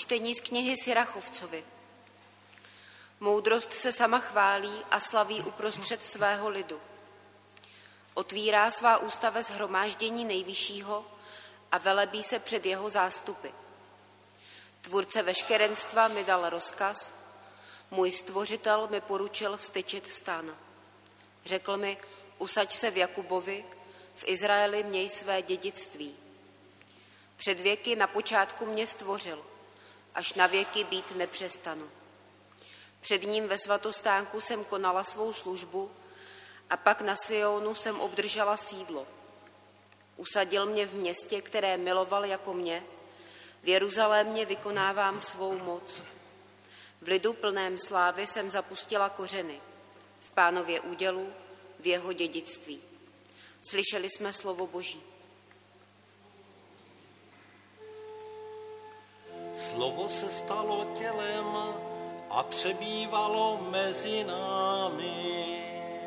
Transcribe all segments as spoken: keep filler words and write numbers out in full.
Čtení z knihy Sirachovcovi. Moudrost se sama chválí a slaví uprostřed svého lidu. Otvírá svá ústa ve shromáždění Nejvyššího a velebí se před jeho zástupy. Tvůrce veškerenstva mi dal rozkaz, můj stvořitel mi poručil vztyčit stan. Řekl mi, usaď se v Jakubovi, v Izraeli měj své dědictví. Před věky na počátku mě stvořil, až na věky být nepřestanu. Před ním ve svatostánku jsem konala svou službu a pak na Sionu jsem obdržela sídlo. Usadil mě v městě, které miloval jako mě, v Jeruzalémě vykonávám svou moc. V lidu plném slávy jsem zapustila kořeny, v Pánově údělu, v jeho dědictví. Slyšeli jsme slovo Boží. Slovo se stalo tělem a přebývalo mezi námi.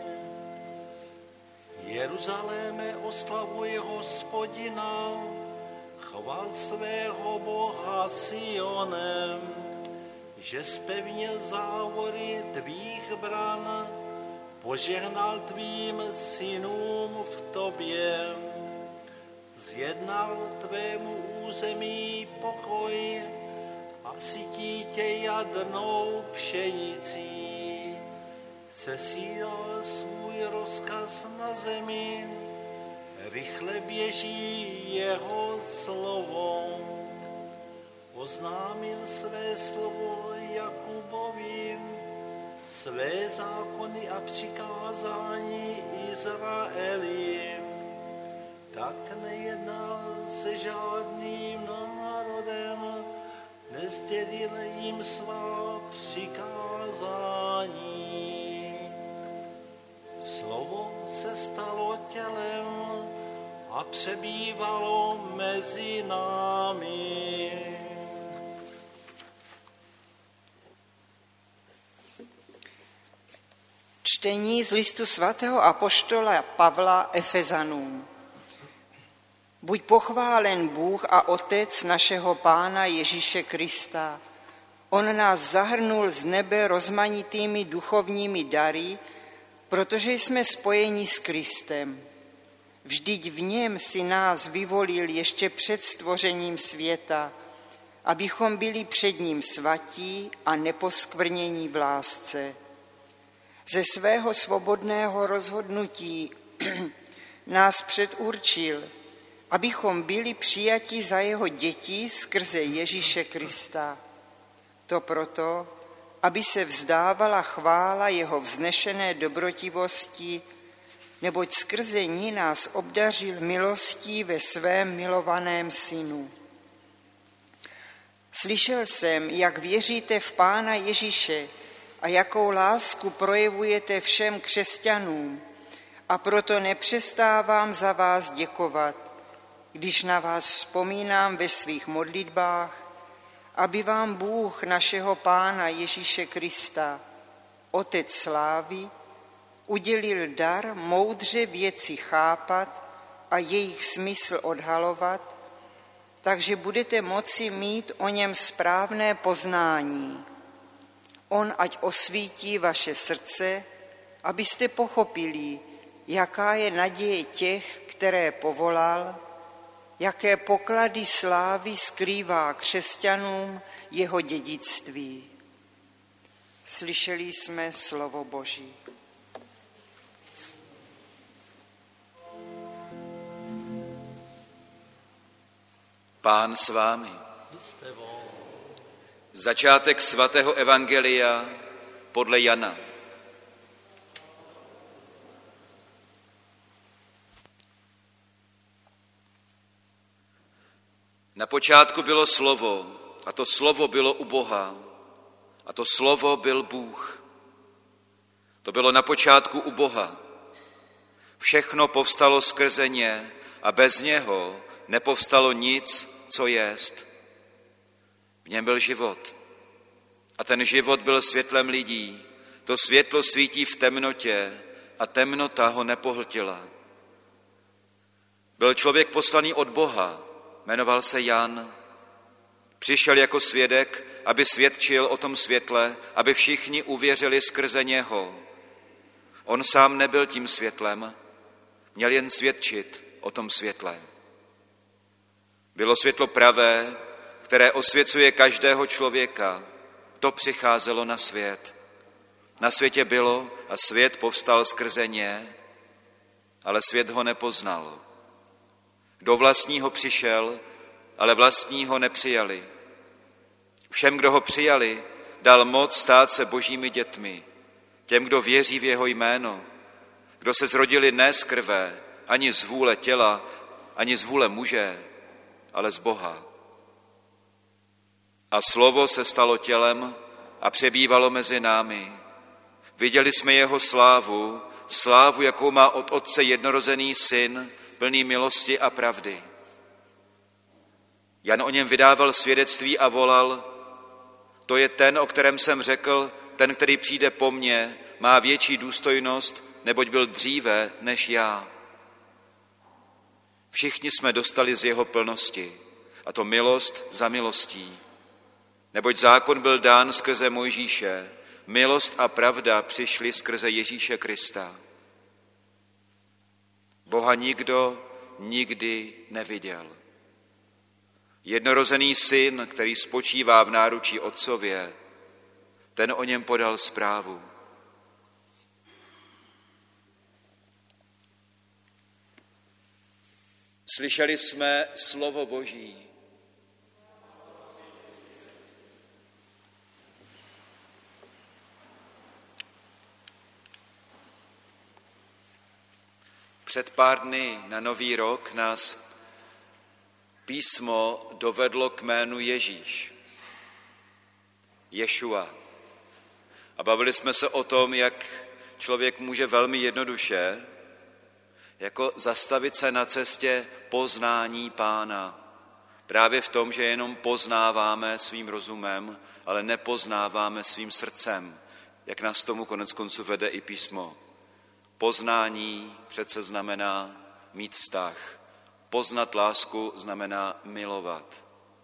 Jeruzaléme, oslavuj Hospodina, chvál svého Boha Sionem, že zpevnil závory tvých bran, požehnal tvým synům v tobě, zjednal tvému území pokoj a sytí tě jadrnou pšenicí. Sesílal svůj rozkaz na zemi, rychle běží jeho slovo. Oznámil své slovo Jakubovi, své zákony a přikázání Izraeli. Tak nejednal se žádným národem, nezdělil jim svá přikázání. Slovo se stalo tělem a přebývalo mezi námi. Čtení z listu svatého apoštola Pavla Efezanům. Buď pochválen Bůh a Otec našeho Pána Ježíše Krista. On nás zahrnul z nebe rozmanitými duchovními dary, protože jsme spojeni s Kristem. Vždyť v něm si nás vyvolil ještě před stvořením světa, abychom byli před ním svatí a neposkvrnění v lásce. Ze svého svobodného rozhodnutí nás předurčil, abychom byli přijati za jeho děti skrze Ježíše Krista. To proto, aby se vzdávala chvála jeho vznešené dobrotivosti, neboť skrze ní nás obdařil milostí ve svém milovaném synu. Slyšel jsem, jak věříte v Pána Ježíše a jakou lásku projevujete všem křesťanům, a proto nepřestávám za vás děkovat, když na vás vzpomínám ve svých modlitbách, aby vám Bůh našeho Pána Ježíše Krista, Otec slávy, udělil dar moudře věci chápat a jejich smysl odhalovat, takže budete moci mít o něm správné poznání. On ať osvítí vaše srdce, abyste pochopili, jaká je naděje těch, které povolal, jaké poklady slávy skrývá křesťanům jeho dědictví. Slyšeli jsme slovo Boží. Pán s vámi. Začátek svatého evangelia podle Jana. Na počátku bylo slovo, a to slovo bylo u Boha, a to slovo byl Bůh. To bylo na počátku u Boha. Všechno povstalo skrze ně a bez něho nepovstalo nic, co jest. V něm byl život. A ten život byl světlem lidí. To světlo svítí v temnotě a temnota ho nepohltila. Byl člověk poslaný od Boha, jmenoval se Jan. Přišel jako svědek, aby svědčil o tom světle, aby všichni uvěřili skrze něho. On sám nebyl tím světlem, měl jen svědčit o tom světle. Bylo světlo pravé, které osvěcuje každého člověka. To přicházelo na svět. Na světě bylo a svět povstal skrze ně, ale svět ho nepoznal. Do vlastního přišel, ale vlastního nepřijali. Všem, kdo ho přijali, dal moc stát se božími dětmi, těm, kdo věří v jeho jméno, kdo se zrodili ne z krve, ani z vůle těla, ani z vůle muže, ale z Boha. A slovo se stalo tělem a přebývalo mezi námi. Viděli jsme jeho slávu, slávu, jakou má od Otce jednorozený syn, plný milosti a pravdy. Jan o něm vydával svědectví a volal: to je ten, o kterém jsem řekl, ten, který přijde po mně, má větší důstojnost, neboť byl dříve než já. Všichni jsme dostali z jeho plnosti, a to milost za milostí. Neboť zákon byl dán skrze Mojžíše, milost a pravda přišly skrze Ježíše Krista. Boha nikdo nikdy neviděl. Jednorozený syn, který spočívá v náručí otcově, ten o něm podal zprávu. Slyšeli jsme slovo Boží. Před pár dny na Nový rok nás písmo dovedlo k jménu Ježíš, Ješua. A bavili jsme se o tom, jak člověk může velmi jednoduše jako zastavit se na cestě poznání Pána. Právě v tom, že jenom poznáváme svým rozumem, ale nepoznáváme svým srdcem, jak nás tomu konec konců vede i písmo. Poznání přece znamená mít vztah. Poznat lásku znamená milovat.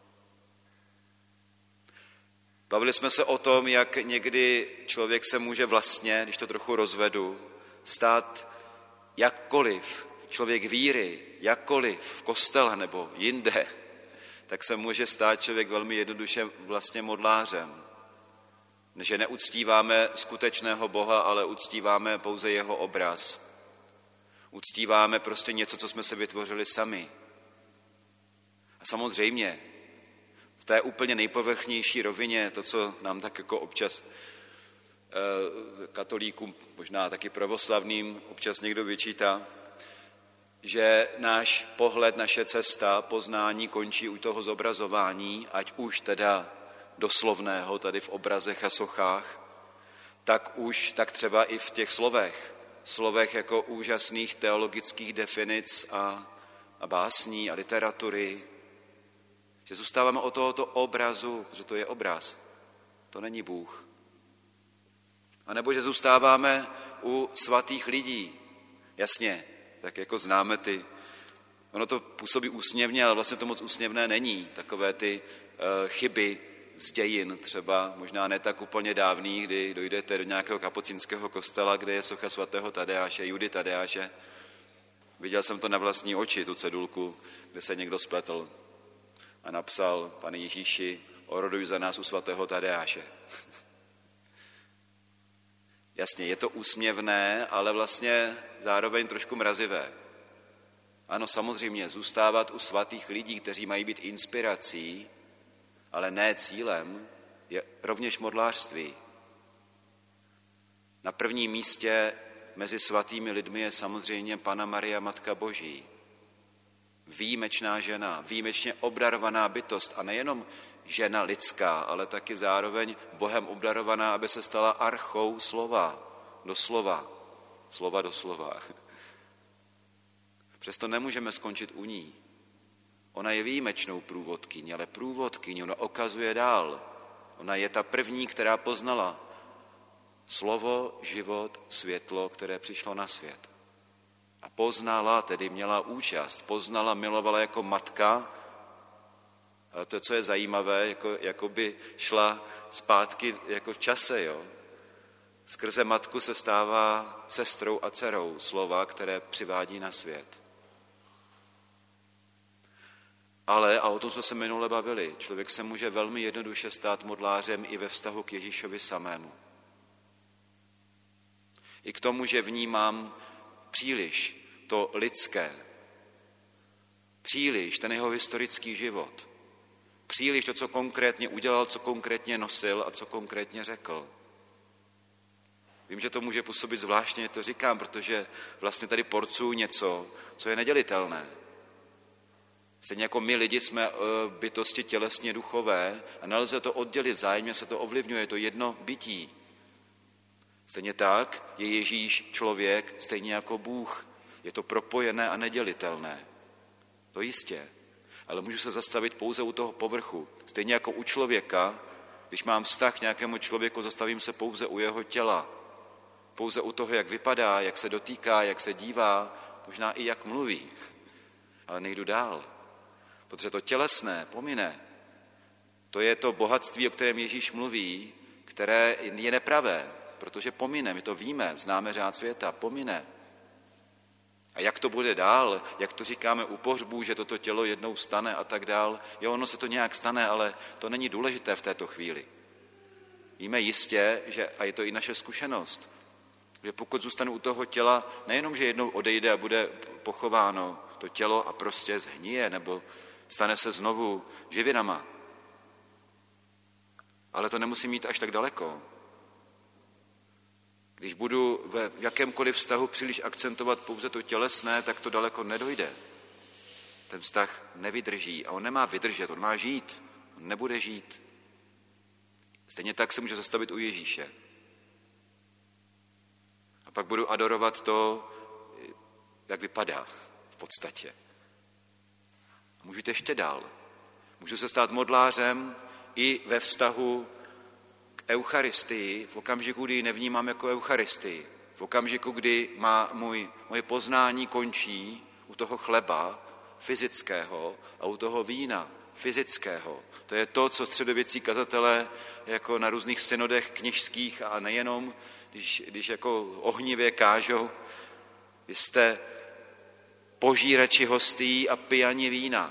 Bavili jsme se o tom, jak někdy člověk se může vlastně, když to trochu rozvedu, stát jakkoliv, člověk víry, jakkoliv v kostele nebo jinde, tak se může stát člověk velmi jednoduše vlastně modlářem. Že neuctíváme skutečného Boha, ale uctíváme pouze jeho obraz. Uctíváme prostě něco, co jsme se vytvořili sami. A samozřejmě v té úplně nejpovrchnější rovině, to, co nám tak jako občas eh, katolíkům, možná taky pravoslavným, občas někdo vyčítá, že náš pohled, naše cesta, poznání končí u toho zobrazování, ať už teda doslovného tady v obrazech a sochách, tak už tak třeba i v těch slovech. Slovech jako úžasných teologických definic a, a básní a literatury. Že zůstáváme od tohoto obrazu, protože to je obraz, to není Bůh. A nebo že zůstáváme u svatých lidí. Jasně, tak jako známe ty, ono to působí úsměvně, ale vlastně to moc úsměvné není. Takové ty uh, chyby z dějin, třeba možná ne tak úplně dávný, kdy dojdete do nějakého kapucínského kostela, kde je socha svatého Tadeáše, Judy Tadeáše. Viděl jsem to na vlastní oči, tu cedulku, kde se někdo spletl a napsal: Pane Ježíši, oroduj za nás u svatého Tadeáše. Jasně, je to úsměvné, ale vlastně zároveň trošku mrazivé. Ano, samozřejmě, zůstávat u svatých lidí, kteří mají být inspirací, ale ne cílem, je rovněž modlářství. Na prvním místě mezi svatými lidmi je samozřejmě Panna Maria, Matka Boží. Výjimečná žena, výjimečně obdarovaná bytost a nejenom žena lidská, ale taky zároveň Bohem obdarovaná, aby se stala archou slova, doslova, slova doslova. Přesto nemůžeme skončit u ní. Ona je výjimečnou průvodkyní, ale průvodkyní, ona okazuje dál. Ona je ta první, která poznala slovo, život, světlo, které přišlo na svět. A poznala, tedy měla účast, poznala, milovala jako matka Ale to, co je zajímavé, jako, jako by šla zpátky jako v čase, jo. Skrze matku se stává sestrou a dcerou slova, které přivádí na svět. Ale, a o tom jsme se minule bavili, člověk se může velmi jednoduše stát modlářem i ve vztahu k Ježíšovi samému. I k tomu, že vnímám příliš to lidské, příliš ten jeho historický život, příliš to, co konkrétně udělal, co konkrétně nosil a co konkrétně řekl. Vím, že to může působit zvláštně, to říkám, protože vlastně tady porcuju něco, co je nedělitelné. Stejně jako my lidi jsme bytosti tělesně duchové a nelze to oddělit, vzájemně se to ovlivňuje, je to jedno bytí. Stejně tak je Ježíš člověk, stejně jako Bůh. Je to propojené a nedělitelné. To jistě. Ale můžu se zastavit pouze u toho povrchu. Stejně jako u člověka, když mám vztah k nějakému člověku, zastavím se pouze u jeho těla. Pouze u toho, jak vypadá, jak se dotýká, jak se dívá, možná i jak mluví. Ale nejdu dál. Protože to tělesné pomine. To je to bohatství, o kterém Ježíš mluví, které je nepravé, protože pomine, my to víme, známe řád světa, pomine. A jak to bude dál, jak to říkáme u pohřbů, že toto tělo jednou stane a tak dál, jo, ono se to nějak stane, ale to není důležité v této chvíli. Víme jistě, že, a je to i naše zkušenost, že pokud zůstanu u toho těla, nejenom, že jednou odejde a bude pochováno to tělo a prostě zhnije, nebo stane se znovu živinama, ale to nemusí mít až tak daleko. Když budu v jakémkoliv vztahu příliš akcentovat pouze to tělesné, tak to daleko nedojde. Ten vztah nevydrží a on nemá vydržet, on má žít, on nebude žít. Stejně tak se může zastavit u Ježíše. A pak budu adorovat to, jak vypadá v podstatě. A můžu jít ještě dál. Můžu se stát modlářem i ve vztahu k Eucharistii, v okamžiku, kdy ji nevnímám jako Eucharistii, v okamžiku, kdy má můj, moje poznání končí u toho chleba fyzického a u toho vína fyzického. To je to, co středověcí kazatelé jako na různých synodech kněžských a nejenom, když, když jako ohnivě kážou, vy jste požírači hostí a pijani vína.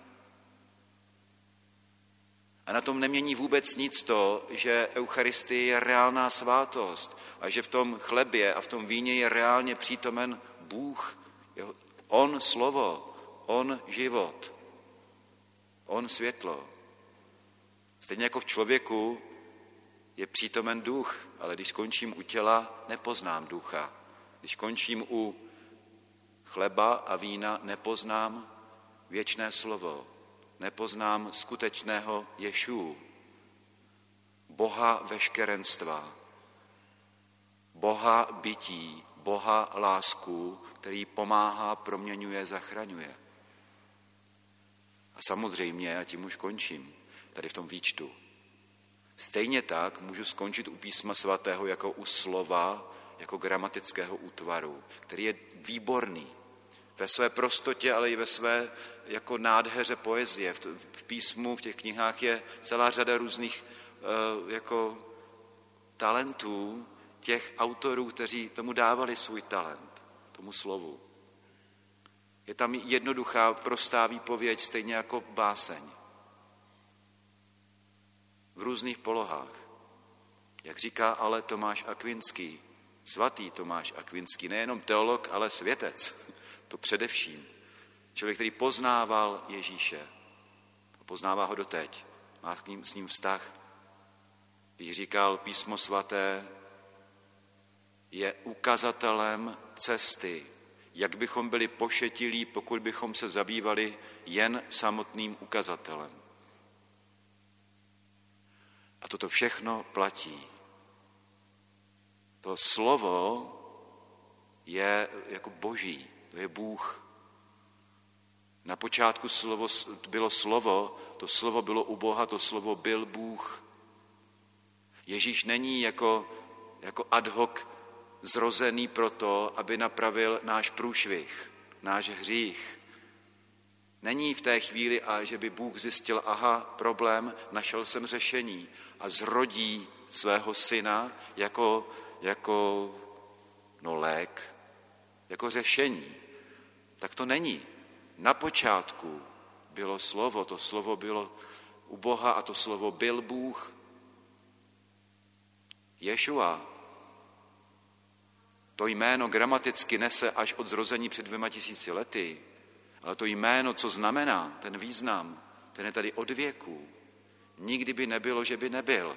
A na tom nemění vůbec nic to, že Eucharistie je reálná svátost a že v tom chlebě a v tom víně je reálně přítomen Bůh. On slovo, on život, on světlo. Stejně jako v člověku je přítomen duch, ale když skončím u těla, nepoznám ducha. Když končím u chleba a vína, nepoznám věčné slovo. Nepoznám skutečného Ješů, Boha veškerenstva, Boha bytí, Boha lásku, který pomáhá, proměňuje, zachraňuje. A samozřejmě, a tím už končím, tady v tom výčtu, stejně tak můžu skončit u písma svatého jako u slova, jako gramatického útvaru, který je výborný ve své prostotě, ale i ve své jako nádheře poezie. V písmu, v těch knihách je celá řada různých uh, jako talentů těch autorů, kteří tomu dávali svůj talent, tomu slovu. Je tam jednoduchá, prostá výpověď, stejně jako báseň. V různých polohách. Jak říká ale Tomáš Akvinský, svatý Tomáš Akvinský, nejenom teolog, ale světec, to především. Člověk, který poznával Ježíše a poznává ho doteď, má k ním, s ním vztah. Když říkal, písmo svaté je ukazatelem cesty, jak bychom byli pošetilí, pokud bychom se zabývali jen samotným ukazatelem. A toto všechno platí. To slovo je jako boží, to je Bůh. Na počátku slovo, bylo slovo, to slovo bylo u Boha, to slovo byl Bůh. Ježíš není jako, jako ad hoc zrozený proto, aby napravil náš průšvih, náš hřích. Není v té chvíli, a že by Bůh zjistil, aha, problém, našel jsem řešení a zrodí svého syna jako, jako no, lék, jako řešení. Tak to není. Na počátku bylo slovo, to slovo bylo u Boha a to slovo byl Bůh. Ješua. To jméno gramaticky nese až od zrození před dvěma tisíci lety, ale to jméno, co znamená, ten význam, ten je tady od věků. Nikdy by nebylo, že by nebyl.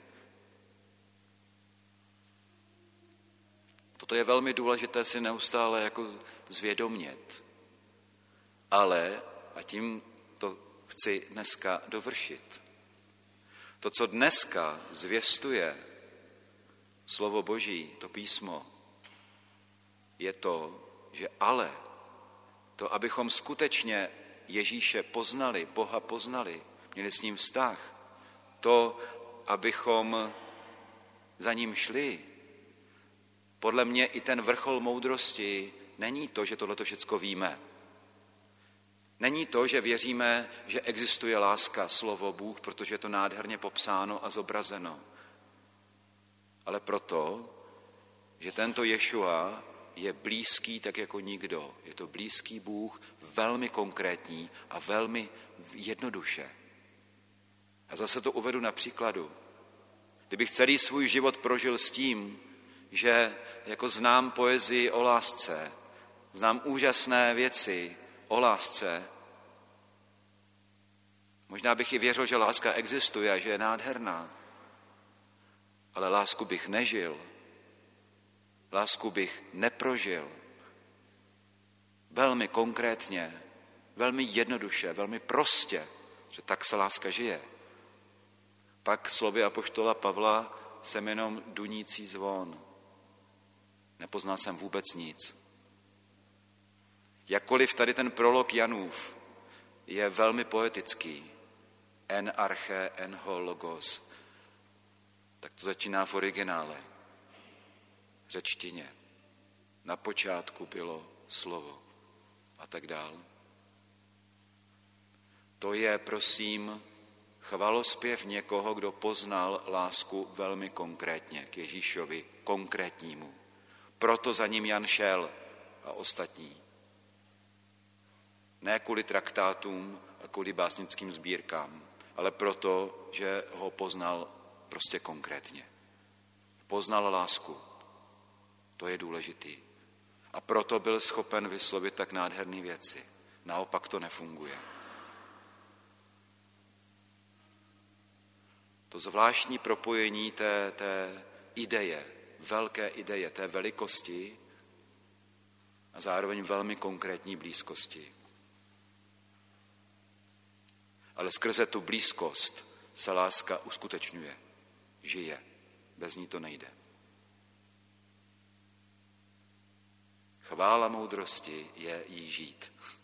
Toto je velmi důležité si neustále jako zvědomět. Ale, a tím to chci dneska dovršit, to, co dneska zvěstuje slovo Boží, to písmo, je to, že ale, to, abychom skutečně Ježíše poznali, Boha poznali, měli s ním vztah, to, abychom za ním šli, podle mě i ten vrchol moudrosti není to, že tohleto všecko víme. Není to, že věříme, že existuje láska, slovo Bůh, protože je to nádherně popsáno a zobrazeno. Ale proto, že tento Ješua je blízký tak jako nikdo. Je to blízký Bůh, velmi konkrétní a velmi jednoduše. A zase to uvedu na příkladu. Kdybych celý svůj život prožil s tím, že jako znám poezii o lásce, znám úžasné věci o lásce, možná bych i věřil, že láska existuje a že je nádherná, ale lásku bych nežil, lásku bych neprožil. Velmi konkrétně, velmi jednoduše, velmi prostě, že tak se láska žije. Pak slovy apoštola Pavla jsem jenom dunící zvon. Nepoznal jsem vůbec nic. Jakkoliv tady ten prolog Janův je velmi poetický, en arche, en ho logos, tak to začíná v originále, v řečtině. Na počátku bylo slovo a tak dál. To je, prosím, chvalospěv někoho, kdo poznal lásku velmi konkrétně k Ježíšovi, konkrétnímu. Proto za ním Jan šel a ostatní. Ne kvůli traktátům a kvůli básnickým sbírkám, ale proto, že ho poznal prostě konkrétně. Poznal lásku. To je důležitý. A proto byl schopen vyslovit tak nádherné věci. Naopak to nefunguje. To zvláštní propojení té, té ideje, velké ideje, té velikosti a zároveň velmi konkrétní blízkosti. Ale skrze tu blízkost se láska uskutečňuje, žije. Bez ní to nejde. Chvála moudrosti je jí žít.